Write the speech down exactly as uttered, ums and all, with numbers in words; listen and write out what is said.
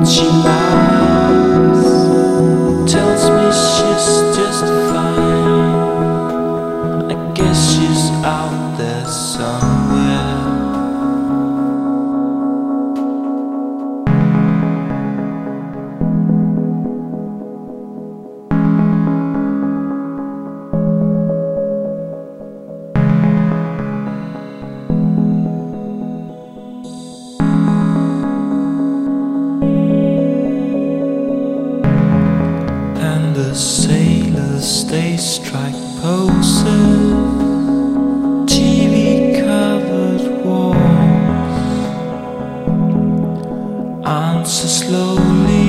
She lies, tells me she's just fine. I guess she's out there somewhere. The sailors, they strike poses, T V covered walls, answer slowly.